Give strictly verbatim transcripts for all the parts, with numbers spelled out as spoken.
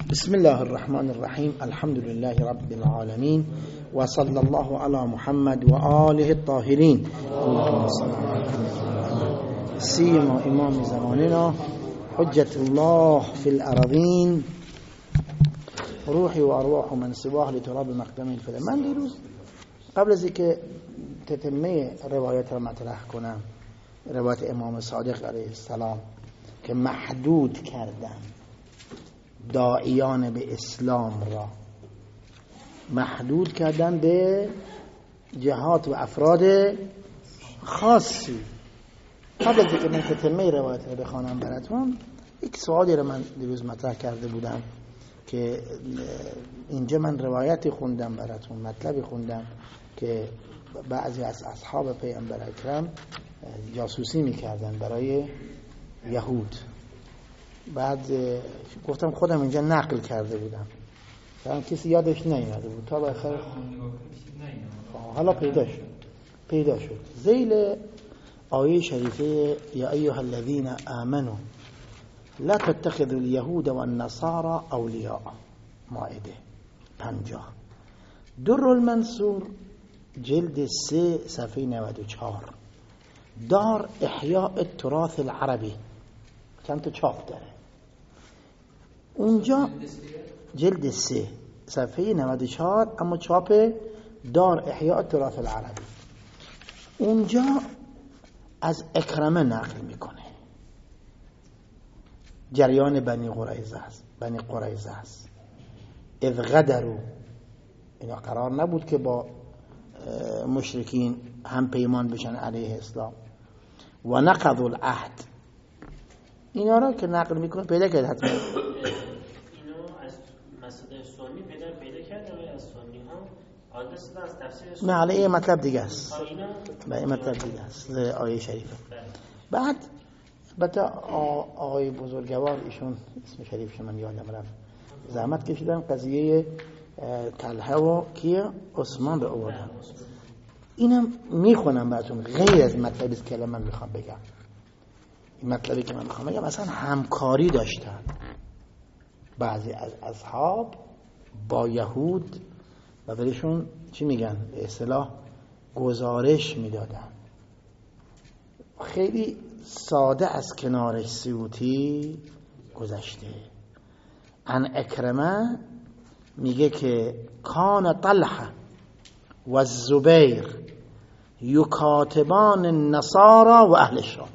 بسم الله الرحمن الرحيم. الحمد لله رب العالمين وصلى الله على محمد وآله الطاهرين. اللهم صل على محمد سيما إمام زماننا حجة الله في الأراضين روحي وأرواح من سواه لتراب مقدمه الفداء. من دیروز قبل از اینکه تتمه روایت را مطرح کنم، روایت امام صادق علیه السلام که محدود کردن داعیان به اسلام را، محدود کردن به جهات و افراد خاصی. قبل از اینکه من تتمه روایت را بخوانم براتون، یک سوالی را من دیروز مطرح کرده بودم که اینجا من روایتی خوندم براتون، مطلبی خوندم که بعضی از اصحاب پیامبر اکرم جاسوسی میکردن برای یهود. بعد گفتم خودم اینجا نقل کرده بودم، چون کسی یادش نیامده بود تا بخیر. حالا پیدا شد پیدا شد ذیل آیه شریفه یا ایها الذین آمنوا لا تتخذوا اليهود والنصارى اولیاء، مائده پنجاه، در المنصور جلد سه صفحه نود و چهار، دار احیاء التراث العربی، چند تا چاپ داره اونجا، جلد سه صفحه نود و چهار، اما چاپ دار احیاء التراث العربی. اونجا از اکرمه نقل میکنه جریان بنی قریظه است. بنی قریظه است اذ غدروا، اینا قرار نبود که با مشرکین هم پیمان بشن علیه اسلام، و نقضوا العهد. اینا را که نقل میکنه پیدا کرد حتما اینو از مسئله سنی پیدا پیدا کرد و از سنی ها آدرس از تفسیر سنی. نه حالا این مطلب دیگه است، اینا این مطلب دیگه است آیه شریفه. بعد البته آقای بزرگوار ایشون اسم شریفش من یادم رفت، زحمت کشیدن قضیه طلحه و کیه عثمان رو آوردن. اینم میخونم براتون غیر از مطلبی که من میخوام بگم. این مطلبی که من میخوام بگم اصلا همکاری داشتن بعضی از اصحاب با یهود و بهشون چی میگن به اصطلاح گزارش میدادن. خیلی ساده از کنارش سیوطی گذشته. عن اکرمه میگه که کان طلحه و الزبیر یکاتبان النصارى و اهل الشام.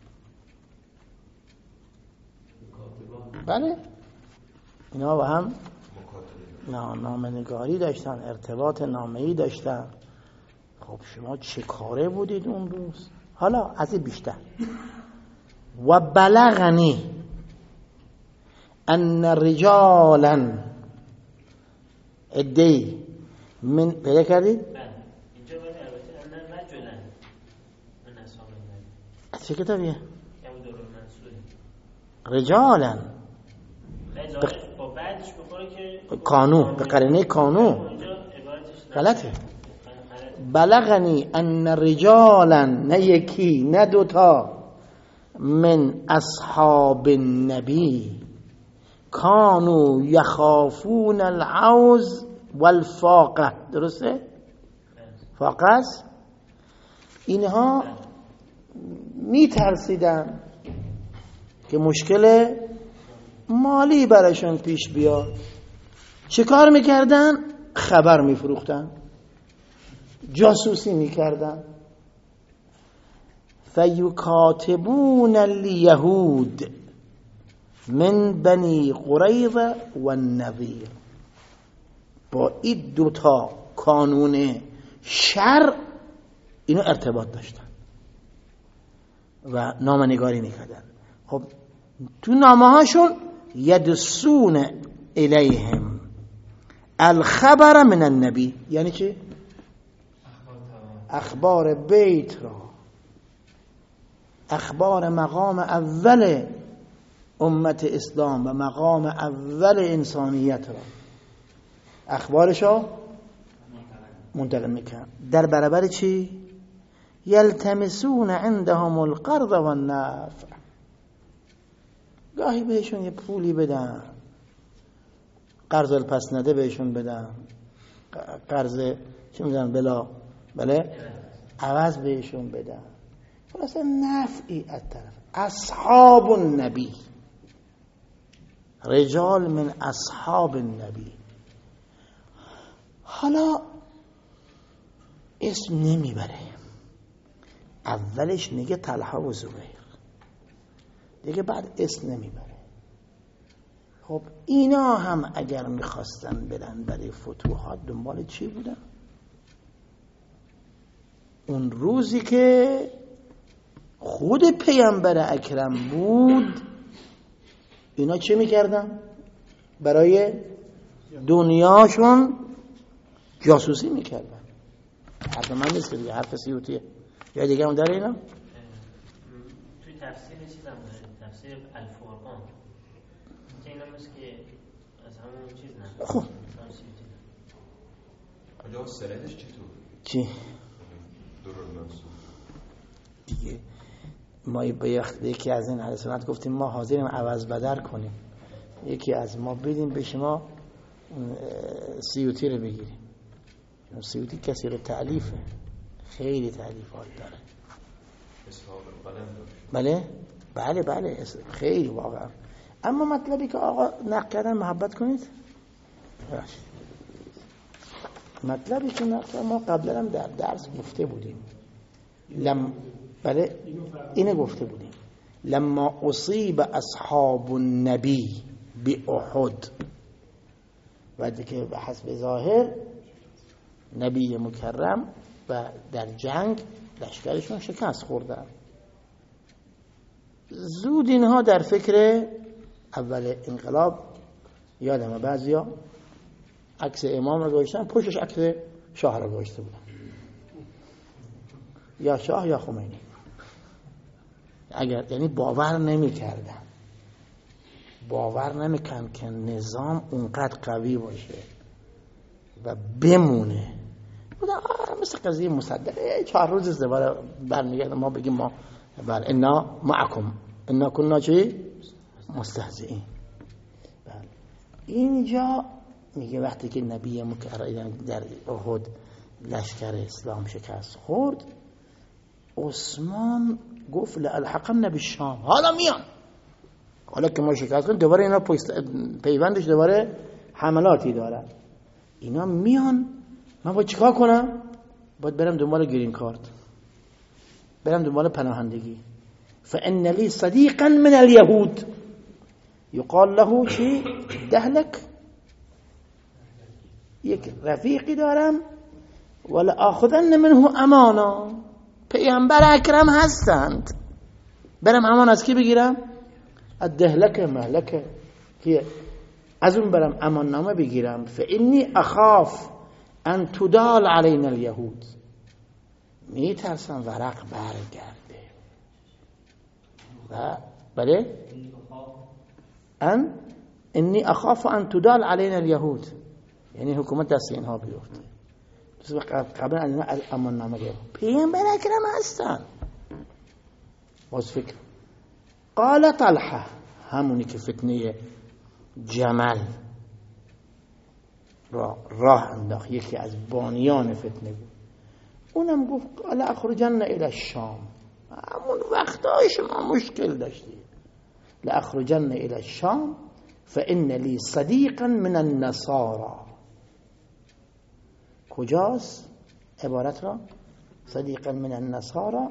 بله اینا با هم نامه‌نگاری داشتن، ارتباط نامه‌ای داشتن. خب شما چه کاره بودید اون روز؟ حالا از این بیشتر. و بلغنی ان رجالا ادعی من پیدا کردید؟ اینجا باید البته ان رجلا من اصحاب النبی. از چه کتابیه؟ یا در المنصور رجالا با بعدش بخوره که کانو، به قرینه کانو غلطه. بلغنی ان رجالا، نه یکی نه دوتا، من اصحاب النبی کانو یخافون العوز والفاقه. درسته؟ فاقه است. اینها می ترسیدن که مشکل مالی براشون پیش بیاد. چه کار میکردن؟ خبر میفروختن، جاسوسی میکردن. فیکاتبون الیهود من بنی قریظه و النضیر. با این دوتا کانون شر اینو ارتباط داشتن و نامه‌نگاری میکردن. خب تو نامه هاشون یدسون الیهم الخبر من النبی، یعنی چه؟ اخبار بیت را، اخبار مقام اول امت اسلام و مقام اول انسانیت را، اخبارشو منتقل میکنن. در برابر چی؟ یلتمسون عندهم القرض والنفع. گاهی بهشون یه پولی بدن، قرض پس نده بهشون بدم، قرض چه میدونم بلا بله عوض بهشون بدم، خلاصه نفعی از طرف اصحاب النبی، رجال من اصحاب النبی. حالا اسم نمیبره، اولش میگه طلحه و زبیر، دیگه بعد اسم نمیبره. خب اینا هم اگر میخواستن برن برای فتوحات دنبال چی بودن؟ اون روزی که خود پیامبر اکرم بود اینا چه میکردن؟ برای دنیاشون جاسوسی میکردن. حرف من نیست که دیگه، حرف سیوطیه. یا دیگه هم داره اینا؟ توی تفسیر چیزم داره، تفسیر الفرقان که اینا مثل که از همون چیز نه. خب آجا سردش چطور؟ چی؟ درون نفسه دیگه ما به یکی از این اهل سنت گفتیم ما حاضریم عوض بدل کنیم، یکی از ما بدیم به شما سیوطی رو بگیریم. سیوطی کسی رو تألیفه، خیلی تألیفات داره. اصحاب القلم داشت. بله بله بله خیلی واقعا. اما مطلبی که آقا نقل کردن محبت کنید، باش. مطلبی که نقل ما قبلا هم در درس گفته بودیم، لم بله اینو گفته بودیم، لما اصیب اصحاب النبی باحد، وقتی که به حسب ظاهر نبی مکرم و در جنگ لشکرشون شکست خوردن، زود اینها در فکر اول انقلاب، یادمه بعضیا عکس امام رو گذاشتن پشتش عکس شاه رو گذاشته بودن، یا شاه یا خمینی. اگر یعنی باور نمی کردن باور نمی کردن که نظام اونقدر قوی باشه و بمونه. بودن مثل قضیه مصدق چهار روز ازدوار برمیگردن ما بگیم ما بر انا معکم انا کننا چی؟ مستهزئین. بله اینجا میگه وقتی که نبی مکرم در احد لشکر اسلام شکست خورد، عثمان گفت لالحقن بالشام، حالا میان، حالا که ما شکست خورد دوباره اینا پیوندش دوباره حملاتی داره، اینا میان، من باید چیکار کنم؟ باید برم دنبال گرین کارت، برم دنبال پناهندگی. فان لی صدیقا من الیهود یقال له چی؟ دهلک، یک رفیقی دارم ولا آخذن منه امانا، پیامبر اکرم هستند، برم امان از کی بگیرم؟ از دهلک مهلک، که از اون برم امان نامه بگیرم. فانی اخاف ان تدال علینا الیهود، می ترسم ورق برگرده. و بله ان انی اخاف ان تدال علینا الیهود، یعنی حکومت دست اینها بیفته. قبل از اینا امان نامه گرفت، پیامبر اکرم هستن. باز فکر قال طلحه، همونی که فتنه جمل را راه انداخت، یکی از بانیان فتنه بود، اونم گفت قال اخرجن الى الشام، همون وقتای شما مشکل داشتید، لاخرجن الى الشام فان لی صدیقا من النصارى. کجاست عبارت را؟ صدیقا من النصارى،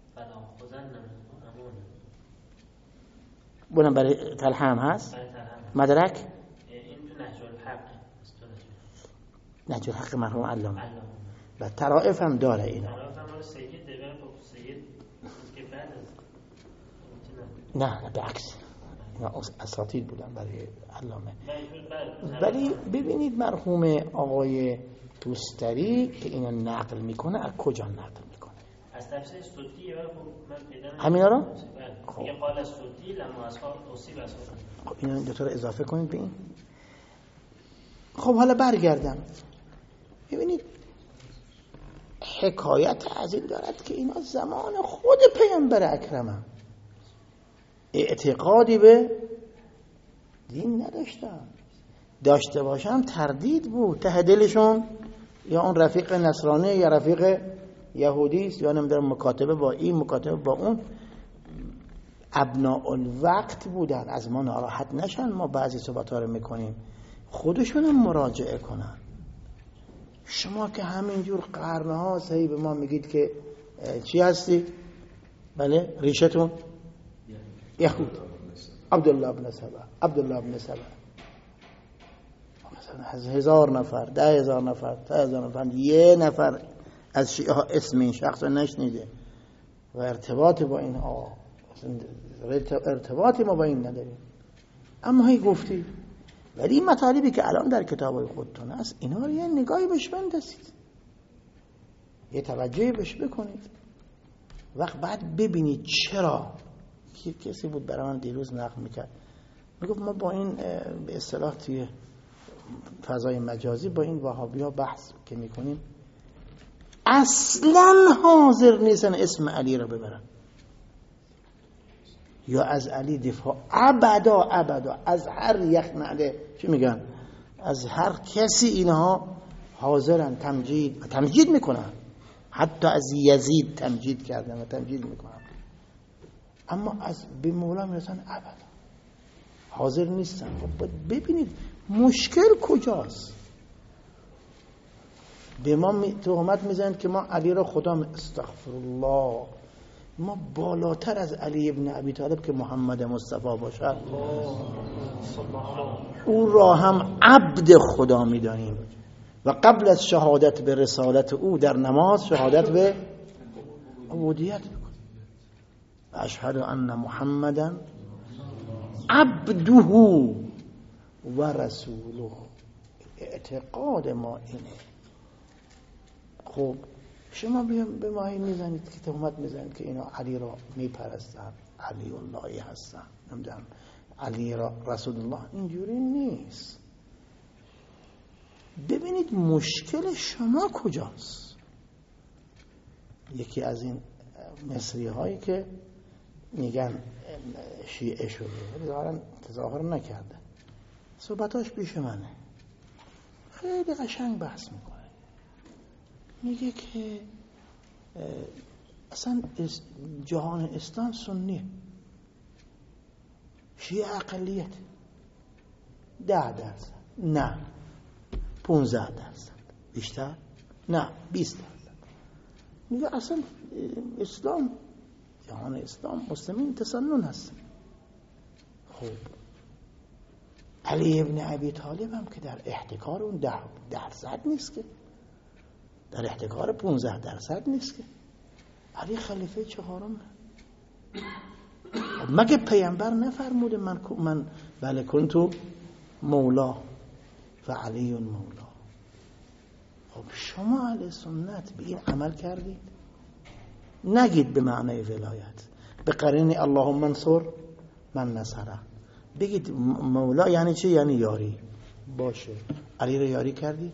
بونم برای طلحه هم هست مدرک. این تو نهج الحق، نهج الحق مرحوم علامه و طرائف هم داره اینا. نه نه به عکس اینا اساطیر بودن برای علامه. ولی ببینید مرحوم آقای توستری که اینو نقل میکنه از کجا نقل میکنه؟ از تفسیر سوتی. همینا رو؟ خب یه قال سوتی لما اصحاب اصیب اصحاب. خب اینا این دو تا رو اضافه کنید به این. خب حالا برگردم، ببینید حکایت از این دارد که اینا زمان خود پیامبر اکرم اعتقادی به دین نداشتن، داشته باشن تردید بود ته دلشون، یا اون رفیق نصرانی یا رفیق یهودی است، یا نمیدونم مکاتبه با این مکاتبه با اون. ابناء الوقت بودن، از ما ناراحت نشن ما بعضی صحبت‌ها رو میکنیم، خودشون هم مراجعه کنن. شما که همینجور قرنها هی به ما میگید که چی هستی؟ بله ریشتون یهود. عبدالله بن سبا، عبدالله بن سبا، مثلا هزار نفر، ده هزار نفر، ده هزار نفر، یه نفر از شیعه ها اسم این شخص رو نشنیده و ارتباط با این ها، ارتباطی ما با این نداریم. اما هی گفتی. ولی این مطالبی که الان در کتابای خودتون هست اینا رو یه نگاهی بهش بندازید، یه توجهی بهش بکنید، وقت بعد ببینید چرا. کسی بود برای من دیروز نقل میکرد، میگفت ما با این به اصطلاح توی فضای مجازی با این وهابی ها بحث که میکنیم اصلا حاضر نیستن اسم علی رو ببرن یا از علی دفاع، ابدا ابدا، از هر یک نعله چی میگن، از هر کسی اینها حاضرن تمجید تمجید میکنن، حتی از یزید تمجید کردن و تمجید میکنن، اما از به مولا میرسن ابدا حاضر نیستن. خب ببینید مشکل کجاست. به ما می... تهمت میزنند که ما علی را خدا می... استغفر الله، ما بالاتر از علی ابن ابی طالب که محمد مصطفی باشد او را هم عبد خدا میدانیم و قبل از شهادت به رسالت او در نماز شهادت به عبودیت میکنیم. اشهد ان محمدا عبده و رسوله. اعتقاد ما اینه. خب شما به ما این میزنید که تهمت میزنید که اینا علی را میپرستن، علی اللهی هستن، نمیدونم علی را رسول الله. اینجوری نیست. ببینید مشکل شما کجاست. یکی از این مصری هایی که میگن شیعه شده ظاهرا تظاهر نکرده، صحبتاش پیش منه، خیلی قشنگ بحث میکنه. میگه که اصلا جهان اسلام سنیه، شیعه اقلیت، ده درصد نه پونزده درصد بیشتر نه بیست درصد. میگه اصلا اسلام، جهان اسلام مسلمین تسنن هست. خب علی ابن ابی طالب هم که در احتکار اون ده درصد نیست که، در احتکار پونزده درصد نیست که. علی خلیفه چهارم. مگه پیامبر نفرموده من من بله کنتو مولا و علی مولا؟ خب شما اهل سنت به این عمل کردید؟ نگید به معنای ولایت، به قرینه اللهم انصر من نصره، بگید مولا یعنی چی؟ یعنی یاری. باشه علی رو یاری کردید؟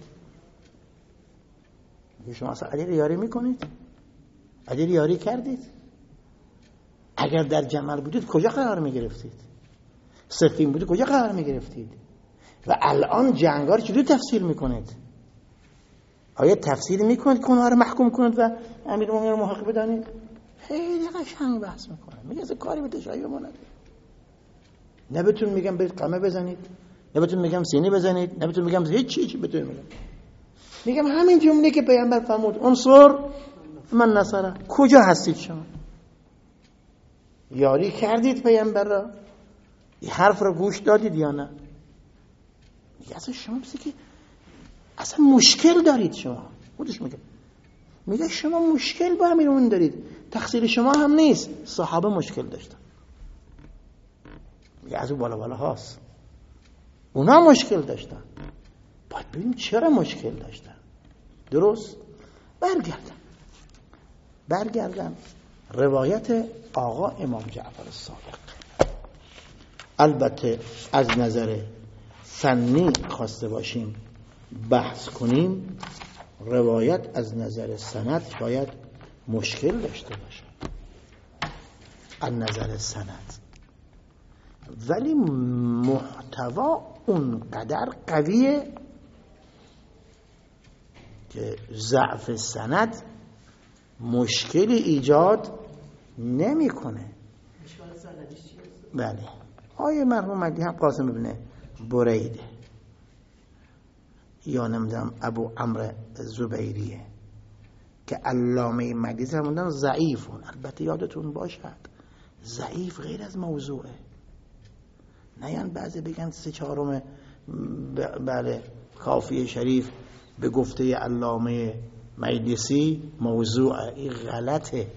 شما اصلا علی رو یاری میکنید؟ علی رو یاری کردید؟ اگر در جمل بودید کجا قرار میگرفتید؟ صفین بودید کجا قرار میگرفتید؟ و الان جنگار چجوری تفسیر میکنید؟ آیا تفسیر میکنید که اونها رو محکوم کنید و امیر مومنین رو محق بدانید؟ خیلی قشنگ بحث میکنه. میگه از کاری به تشیع ما نداره. نه بهتون میگم برید قمه بزنید، نه بهتون میگم سینی بزنید، نه بهتون میگم هیچ چی چی بهتون میگم. میگم همین جمله که پیامبر فرمود انصر من نصره، کجا هستید شما؟ یاری کردید پیامبر را؟ این حرف را گوش دادید یا نه؟ میگه اصلا شما بسی که اصلا مشکل دارید. شما خودش میگه میگه شما مشکل با امیرمون دارید، تقصیر شما هم نیست، صحابه مشکل داشتن. میگه از اون بالا بالا هاست، اونا مشکل داشتن. باید ببینیم چرا مشکل داشتن. درست؟ برگردم برگردم روایت آقا امام جعفر الصادق. البته از نظر فنی خواسته باشیم بحث کنیم، روایت از نظر سند شاید مشکل داشته باشه از نظر سند، ولی محتوا اونقدر قویه که ضعف سند مشکلی ایجاد نمیکنه. بله آیه مرحوم مهدی هم قاسم ابن بریده یا نمیدونم ابو عمرو زبیریه که علامه مقدسی فرمودن ضعیفون. البته یادتون باشد ضعیف غیر از موضوعه، نه یعنی بعضی بگن سه چهارم بله کافیه شریف به گفته علامه مقدسی موضوعه. این غلطه.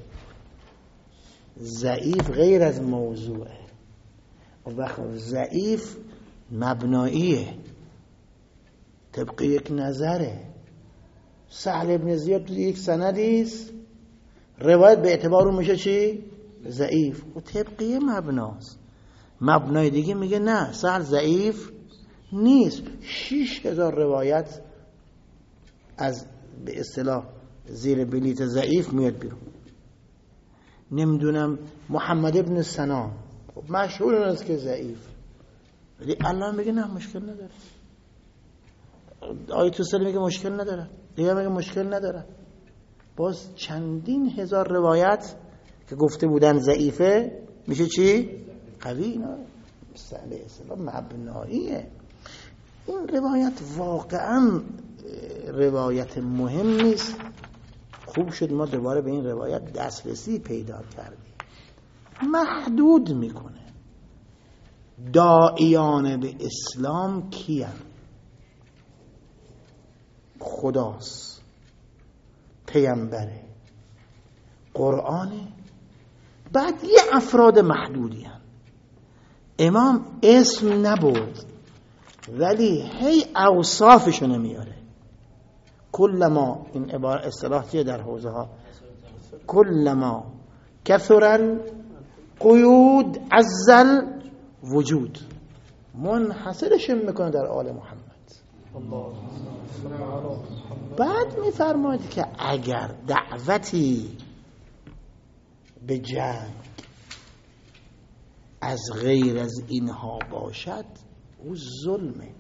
ضعیف غیر از موضوعه. وقت ضعیف مبناییه، طبق یک نظره. سهل ابن زیاد تو یک سندیست روایت به اعتبار اون میشه چی؟ ضعیف. و طبقیه مبناست. مبنای دیگه میگه نه سهل ضعیف نیست. شیش هزار روایت از به اصطلاح زیر بلیت ضعیف میاد بیرون. نمیدونم محمد ابن سنان مشهور است که ضعیف، ولی الله میگه نه مشکل نداره. آیت السلام میگه مشکل نداره، دیگه میگه مشکل نداره. باز چندین هزار روایت که گفته بودن ضعیفه میشه چی؟ قوی. نه مسئله اسلام مبناییه. این روایت واقعا روایت مهم نیست. خوب شد ما دوباره به این روایت دسترسی پیدا کردیم. محدود میکنه. داعیان به اسلام کیان؟ خداست، پیامبره، قرآنه، بعد یه افراد محدودی هن. امام اسم نبرد ولی هی اوصافشو نمیاره. کلما، این عبارت اصطلاح چیه در حوزه ها؟ کلما کثر القیود عزل وجود، منحصرش میکنه در آل محمد. بعد میفرماید که اگر دعوتی به جنگ از غیر از اینها باشد او ظلمه.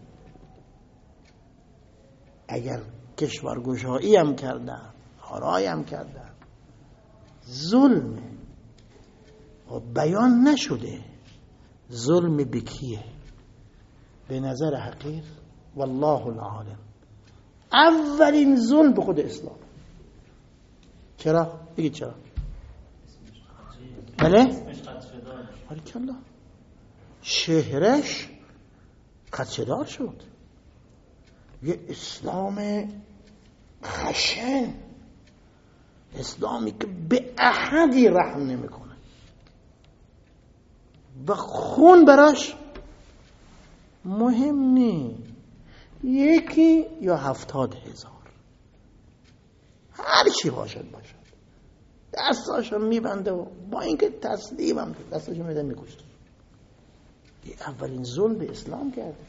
اگر کشورگشایی هم کردن، آرای هم کردن، ظلمه و بیان نشده. ظلم بکیه؟ به نظر حقیر والله العالم اولین ظلم به خود اسلام. چرا؟ بگید چرا؟ بله؟ باریکالله. شهرش خدشه‌دار شد. یه اسلام خشن، اسلامی که به احدی رحم نمیکنه و خون براش مهم نی. یکی یا هفتاد هزار هر چی باشد باشد دستاشو میبنده و با اینکه تسلیم هم دستاشو میده میکشه. یه اولین ظلم به اسلام کرده،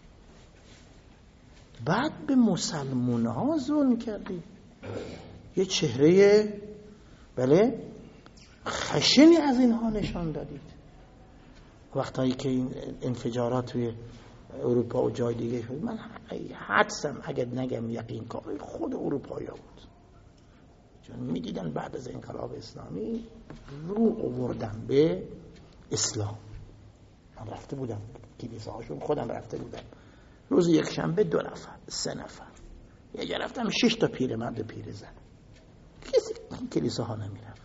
بعد به مسلمان ها ظلم کردی. یه چهره بله خشنی از اینها نشان دادید. وقتایی که این انفجارات توی اروپا و جای دیگه شد، من حدسم اگر نگم یقین کار خود اروپایی ها بود، چون میدیدن بعد از انقلاب اسلامی رو آوردن به اسلام. من رفته بودم کلیساهاشون، خودم رفته بودم. روز یک شنبه دو نفر سه نفر، یه جا رفتم شش تا پیرمرد پیرزن، کسی کلیساها نمیرفت،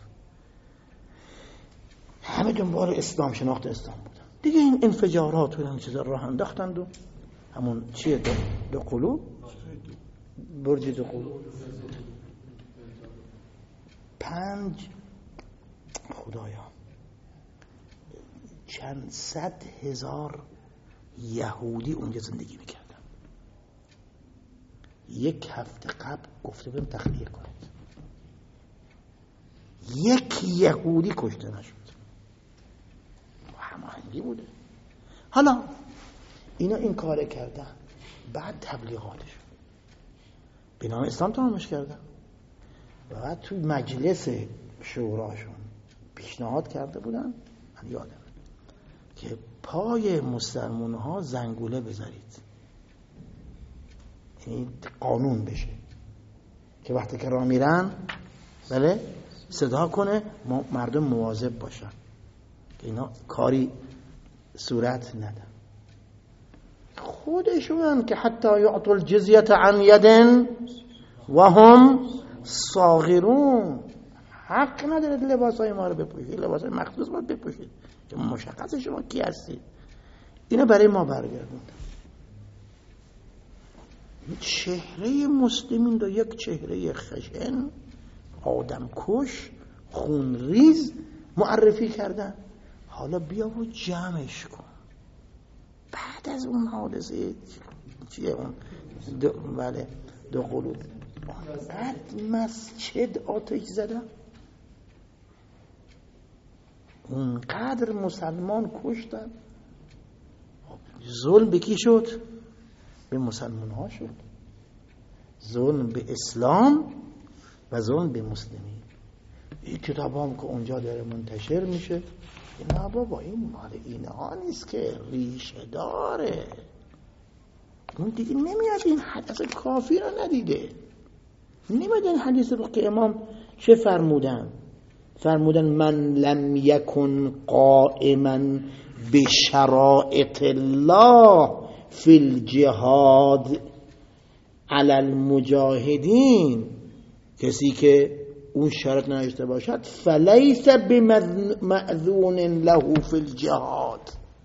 همه دنبال اسلام، شناخت اسلام بودن. دیگه این انفجارات و این چیزا راه انداختند و همون چیه دو, دو قلوب برج دو قلوب پنج خدایا چند صد هزار یهودی اونجا زندگی میکردن. یک هفته قبل گفته بهم تخلیه کنید، یک یهودی کشته نشد. هماهنگی بوده. حالا اینا این کار کردن، بعد تبلیغاتش به نام اسلام تمامش کردن و بعد توی مجلس شوراشون پیشنهاد کرده بودن، من یادم، که پای مسلمان ها زنگوله بذارید، یعنی قانون بشه که وقتی که راه میرن بله صدا کنه مردم مواظب باشن که اینا کاری صورت ندن. خودشون که حتی یعطوا الجزیه عن ید و هم صاغرون، حق ندارد لباسای ما رو بپوشید، لباسای مخصوص باید بپوشید که مشخص شما کی هستید. اینو برای ما برگردوند. چهره مسلمین رو یک چهره خشن، آدم کش، خونریز معرفی کردن. حالا بیا و جمعش کن. بعد از اون حادثه چیه اون دو بله دو قلوب بعد مسجد آتش زدن، اونقدر مسلمان کشتن. ظلم به کی شد؟ به مسلمان ها شد. ظلم به اسلام و ظلم به مسلمین. این کتاب هم که اونجا داره منتشر میشه، نه بابا این مال اینها نیست که ریشه داره. اون دیگه نمیاد این حدیث کافی رو ندیده، نمیاد این حدیث رو که امام چه فرمودن؟ فرمودن من لم یکن قائما بشرائط الله فی الجهاد علی المجاهدین، کسی که اون شرط نداشته باشد فلیس بمأذون له فی الجهاد،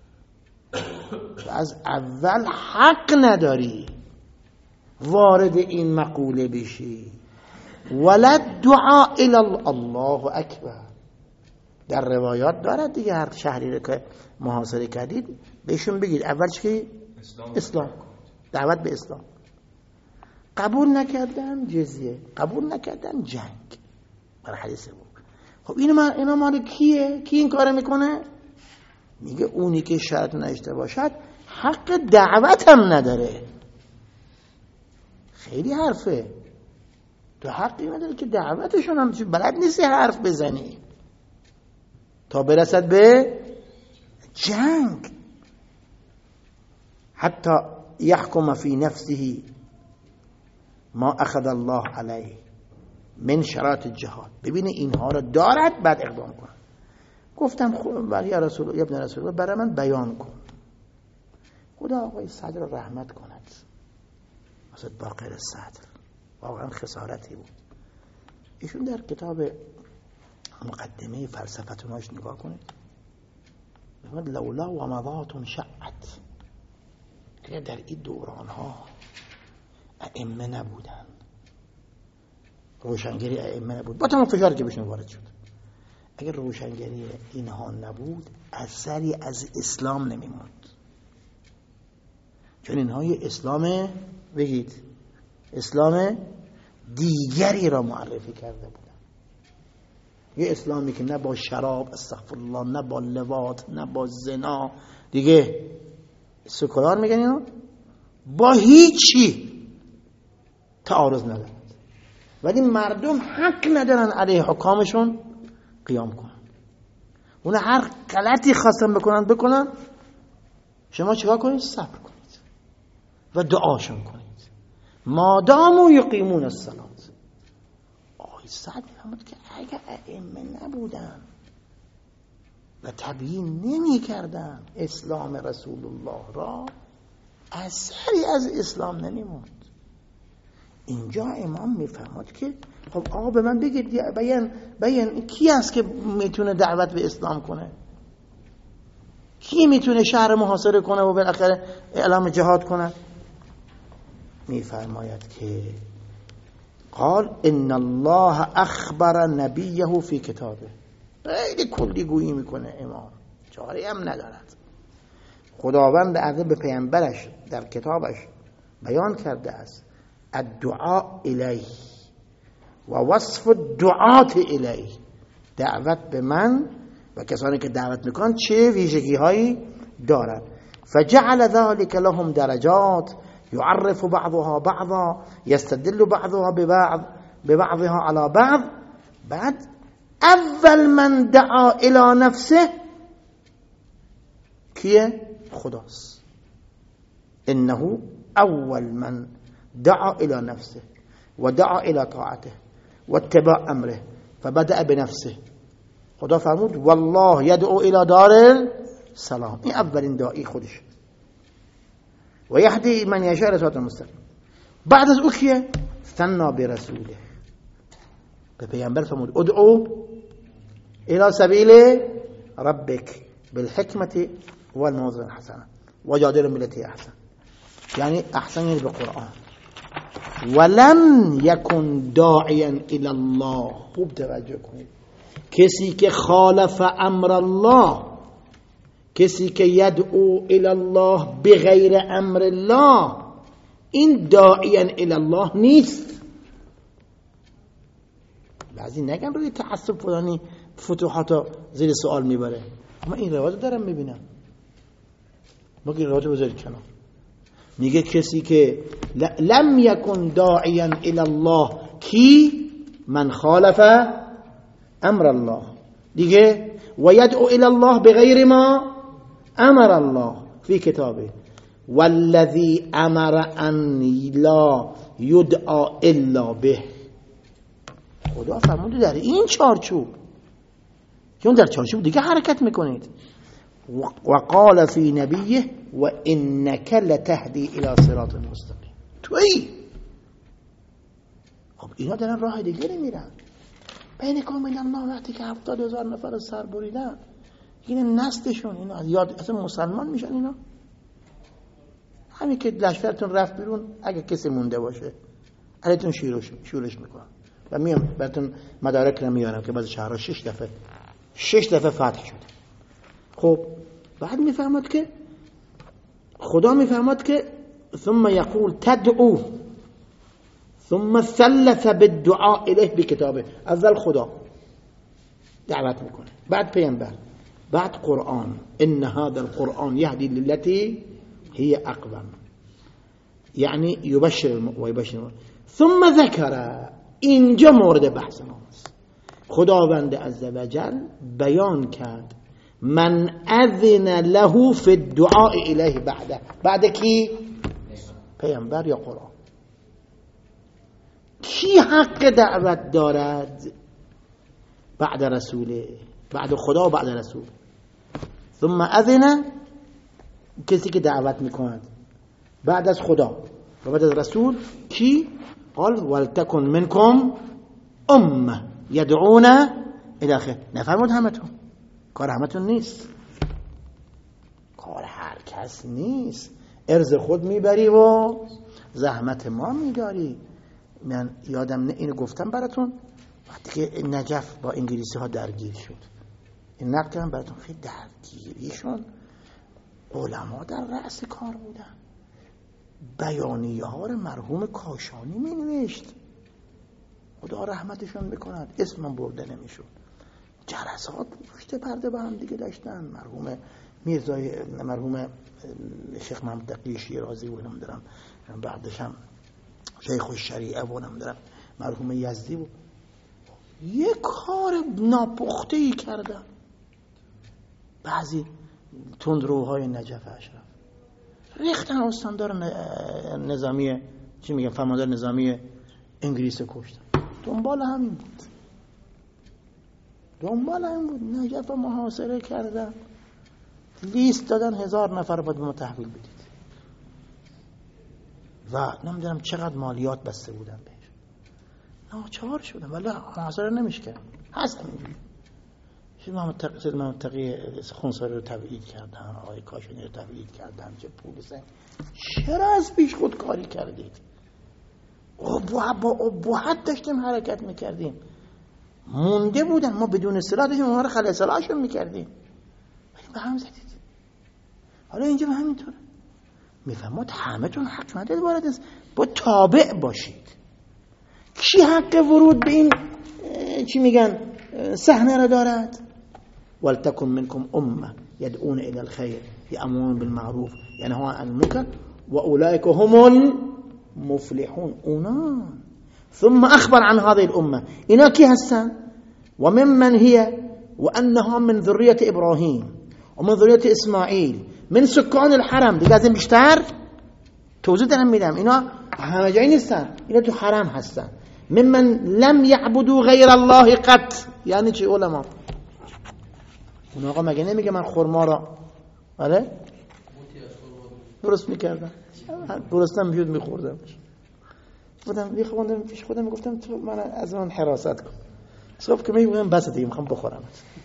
از اول حق نداری وارد این مقوله بشی. ولد دعا الی الله اکبر. در روایات دارد دیگه، هر شهری رو که محاصره کردید بهشون بگید اول چی؟ اسلام. اسلام، دعوت به اسلام. قبول نکردن جزیه، قبول نکردن جنگ. برای حدیث بود. خب این ما اینا مال کیه؟ کی این کارو میکنه؟ میگه اونی که شرط نشته باشد حق دعوت هم نداره. خیلی حرفه. تو حقی نداره که دعوتشون هم بلد نیستی حرف بزنی تا برسد به جنگ. حتی یحکم فی نفسه ما اخذ الله علیه من شرایط جهاد. ببینه اینها رو دارد بعد اقدام کن. گفتم خب یا رسول یا ابن رسول الله برای من بیان کن. خدا آقای صدر رحمت کند، واسه باقر صدر واقعا خسارتی بود. ایشون در کتاب مقدمه فلسفتوناش نگاه کنید، بفرماد لولا و مضات شعت، که در این دوران ها ائمه نبودن، روشنگری ائمه نبود، با تمام فشاری که بهشون وارد شد. اگر روشنگری اینها نبود اثری از اسلام نمیموند، چون اینها یه اسلام بگید اسلام دیگری را معرفی کرده بودن، یه اسلامی که نه با شراب استغفرالله، نه با لواط، نه با زنا، دیگه سکولار میگن اینو، با هیچی تعارض ندارن، ولی مردم حق ندارن علیه حکامشون قیام کنن. اون هر غلطی خواستن بکنن بکنن، شما چیکار کنید؟ صبر کنید و دعاشون کنید مادامو یقیمون الصلاة. آقای سعد میفهمد که اگر ائمه نبودن و تبیین نمی کردن اسلام رسول الله را، اثری از اسلام نمیموند. اینجا امام میفهمد که خب آقا به من بگید بیان بیان کی است که میتونه دعوت به اسلام کنه، کی میتونه شهر محاصره کنه و بالاخره اعلام جهاد کنه. میفرماید که قال ان الله اخبر نبیه فی کتابه. خیلی کلی گویی میکنه امام، چاره هم ندارد. خداوند عزیز به پیامبرش در کتابش بیان کرده است الدعاء الیه و وصف الدعات الیه، دعوت به من و کسانی که دعوت میکنن چه ویژگی هایی دارند. فجعل ذلك لهم درجات يعرف بعضها بعضا يستدل بعضها ببعض ببعضها على بعض. بعد اول من دعا الى نفسه کیه؟ خداست. انه اول من دعا الى نفسه و دعا الى طاعته و اتباع امره فبدأ بنفسه. خدا فرمود والله يدعو الى دار السلام، این اولین داعی خودش، و یهدی من یشاء الی صراط مستقیم. بعد از او کیه؟ ثنا برسوله، به پیامبر فرمود ادعو الى سبیل ربک بالحکمة والموعظة الحسنة وجادلهم بالتي احسن، یعنی احسن یعنی به قرآن. ولم یکن داعیا الی الله، خوب توجه کنید، کسی که خالف امر الله، کسی که یدعو الی الله بغیر امر الله، این داعیا الی الله نیست. بعضی نگن روی تعصب فلانی فتوحات زیر سوال میبره، اما این روایت دارم میبینم. ما این روایت بذارید کنار. میگه کسی که لم یکن داعیا الی الله، کی؟ من خالف امر الله دیگه، و یدعو الی الله بغیر ما امر الله فی کتابه والذی امر ان لا یدعا الا به. خدا فرموده در این چارچوب، چون در چارچوب دیگه حرکت میکنید. و قال فی نبیه و انک لتهدی الی صراط مستقیم. تویی خب اینا دارن راه دیگه میرن. بینکم بین الله، وقتی که هفتاد هزار نفر سر بریدن، این نسلشون اینا یاد اصلا مسلمان میشن. اینا همین که لشکرتون رفت بیرون، اگه کسی مونده باشه علیتون شورش شورش میکنن و میام براتون مدارک نمیارم که بعضی شهرها شش دفعه شش دفعه فتح شده. خب بعد میفهمد که خدا میفهمد که ثم یقول تدعو ثم ثلث بالدعاء الیه بکتابه. اول خدا دعوت میکنه، بعد پیامبر، بعد قرآن. ان هذا القرآن یهدی للتی هی اقوم، یعنی یبشر و یبشر. ثم ذکر، اینجا مورد بحث ماست. خداوند عزوجل بیان کرد من اذن له فی الدعاء الیه بعده. بعد کی؟ پیامبر یا قرآن. کی حق دعوت دارد؟ بعد رسوله، بعد خدا و بعد رسول. ثم اذن، کسی که دعوت میکند بعد از خدا و بعد از رسول. کی؟ قال ولتکن منکم امه یدعون الی خیر. نفرمود همتون، کار همتون نیست، کار هر کس نیست. ارز خود میبری و زحمت ما میداری. من یادم نه اینو گفتم براتون وقتی که نجف با انگلیسی ها درگیر شد، این نقل کردم براتون. خیلی درگیریشون علما در رأس کار بودن. بیانیه ها رو مرحوم کاشانی می نوشت، خدا رحمتشون بکند، اسمم برده نمیشد. جلسات پشت پرده با هم دیگه داشتن. مرحوم میرزای مرحوم شیخ محمد تقی شیرازی و نمیدونم، بعدش هم شیخ الشریعه و نمیدونم مرحوم یزدی بود. یه کار ناپخته‌ای کردن بعضی تندروهای نجف اشرف. ریختن استاندار نظامی، چی میگم، فرماندار نظامی انگلیس کشتن. دنبال همین بود، دنبال همین بود. نجف محاصره کردن، لیست دادن هزار نفر باید به ما تحویل بدید و نمیدونم چقدر مالیات بسته بودن بهش. ناچار شدن ولی محاصره نمیشه کرد. هست همینجوری. شید محمد تقی خونساری رو تبعید کردن، آقای کاشانی رو تبعید کردن، چه پول سن. چرا از پیش خود کاری کردید؟ با ابهت داشتیم حرکت میکردیم، مونده بودن، ما بدون سلاح داشتیم اونها رو خلع سلاحشون میکردیم، ولی به هم زدید. حالا اینجا به همینطوره. میفهمد همه تون حق ندارید وارد است، با تابع باشید. کی حق ورود به این چی میگن صحنه را دارد؟ ولتکن منکم امه یدعون الی الخیر یأمرون بالمعروف ینهون عن المنکر و اولئک هم المفلحون. اونا ثم اخبر عن هذه الامه، اینا کی هستن؟ و ممن هي و انها من ذریه ابراهیم و من ذریه اسماعیل من سکان الحرم. دیگه از این بیشتر توضیح دارم میدم. اینا همه جایی نیستن، اینا تو حرم هستن. ممن لم یعبدوا غیر الله قط. یعنی چی علما؟ اون آقا مگه نمیگه من خرما را آره درست میکردم، درستم بیود میخوردم. بودم میخوندم پیش خودم میگفتم تو من از من حراست کن، صبح که میگم بس دیگه میخوام بخورم.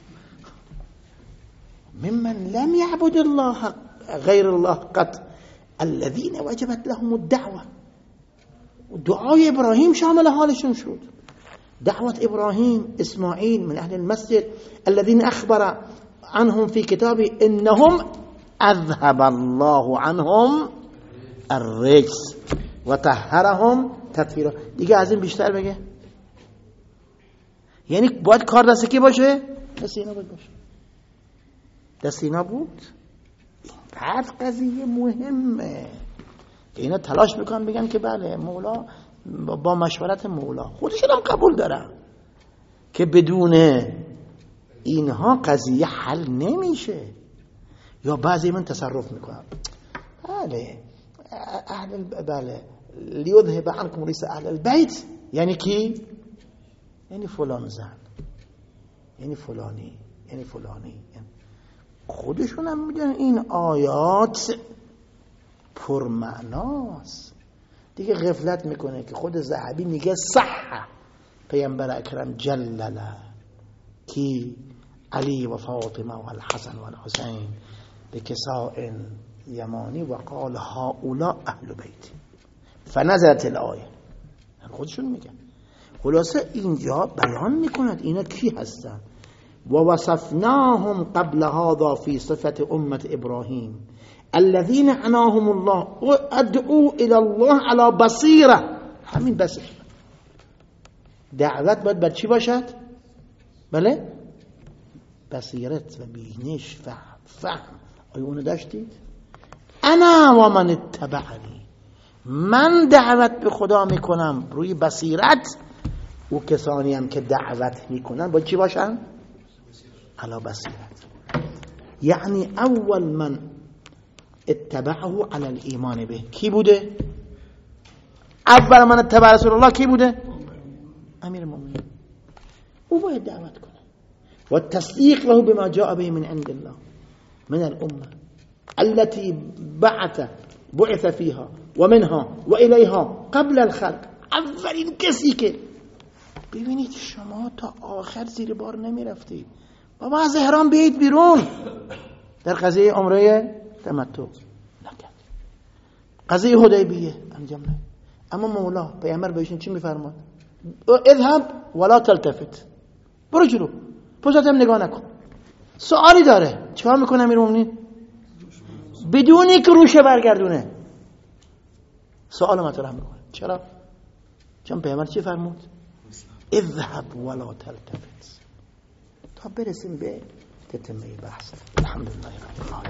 ممن لم يعبد الله غير الله قط الذين وجبت لهم الدعوه. دعای ابراهیم شامل حالشون شد. دعوت ابراهیم اسماعیل من اهل المسجد الذين اخبر عنهم في كتابه انهم اذهب الله عنهم الرجس وطهرهم تطهیرا. دیگه از این بیشتر بگه؟ یعنی باید کار دست کی باشه؟ دست اینا باید باشه. دست اینا بود. بعد قضیه مهمه که اینا تلاش میکنن بگن که بله مولا با مشورت مولا، خودشون هم قبول دارن که بدون اینها قضیه حل نمیشه. یا بعضی من تصرف میکنن بله اهل بله لیذهب عنکم ریس اهل البیت. یعنی کی؟ یعنی فلان زن، یعنی فلانی، یعنی فلانی. خودشون هم میگن این آیات پرمعناست. دیگه غفلت میکنه که خود ذهبی میگه صح پیامبر اکرم جلله کی علی و فاطمه و الحسن و الحسین به کساء یمانی و قال هؤلاء اهل بیت فنزلت الآیه. خودشون میگن. خلاصه اینجا بیان میکند اینا کی هستن. و وصفناهم قبل هذا في صفة امة ابراهیم الذين عناهم الله ادعوا الى الله على بصیره. همین بس. دعوت باید بر چی باشد؟ بله بصیرت و بینش و فهم. آیا اونو داشتید؟ انا و من اتبعنی، من دعوت به خدا میکنم روی بصیرت، و کسانی هم که دعوت میکنن باید چی باشن؟ علی بصیرت. یعنی اول من اتبعه علی الایمان به کی بوده؟ اول من اتبع رسول الله کی بوده؟ امیر المؤمنین. او باید دعوت کنه و تصدیق له بما جاء به من عند الله من الامه التي بعث بعث فيها ومنها واليها قبل الخلق. اولین کسی که ببینید شما تا آخر زیر بار نمی رفتید. بابا از احرام بیایید بیرون. در قضیه عمره تمتع نکرد، قضیه حدیبیه انجام نه. اما مولا پیامبر بهشون چی میفرماد؟ اذهب ولا تلتفت، برو جلو، پشتت هم نگاه نکن. سوالی داره چیکار میکنه امیرالمومنین؟ بدونی که روشه برگردونه سوال مطرح میکنه. چرا؟ چون پیامبر چی فرمود؟ اذهب ولا تلتفت. تا برسیم به تتمه بحث. الحمدلله رب العالمین.